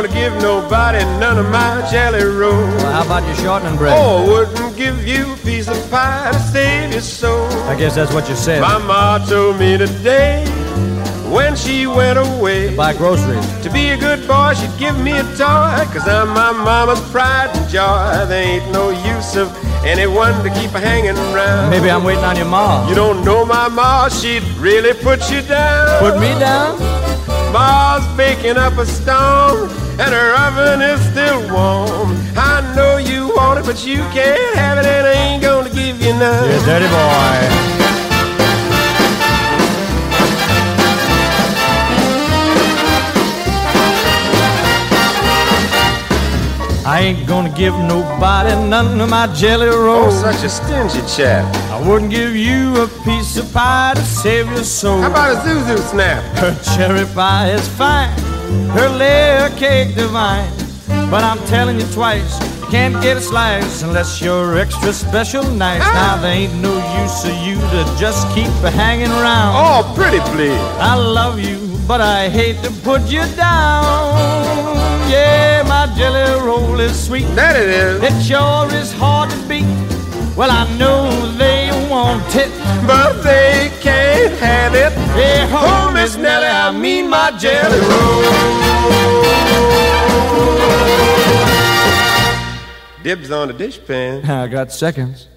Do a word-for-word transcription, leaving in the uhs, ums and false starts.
gonna give nobody none of my jelly rolls. Well, how about your shortening bread? Oh, I wouldn't give you a piece of pie to save your soul. I guess that's what you said. My ma told me today when she went away to buy groceries. To be a good boy, she'd give me a toy, 'cause I'm my mama's pride and joy. There ain't no use of anyone to keep her hanging around. Maybe I'm waiting on your ma. You don't know my ma, she'd really put you down. Put me down? Ma's baking up a storm, and her oven is still warm. I know you want it, but you can't have it, and I ain't gonna give you none. You dirty boy. I ain't gonna give nobody none of my jelly rolls. Oh, such a stingy chap. I wouldn't give you a piece of pie to save your soul. How about a Zuzu Snap? Her cherry pie is fine, her layer cake divine. But I'm telling you twice, you can't get a slice unless you're extra special nice. Ah. Now there ain't no use of you to just keep hanging around. Oh, pretty please. I love you, but I hate to put you down. Yeah, my jelly roll is sweet. That it is. It sure is hard to beat. Well, I know they want it, but they can't have it. Yeah, oh, Miss Nellie, I mean my jelly roll. Dibs on the dishpan. I got seconds.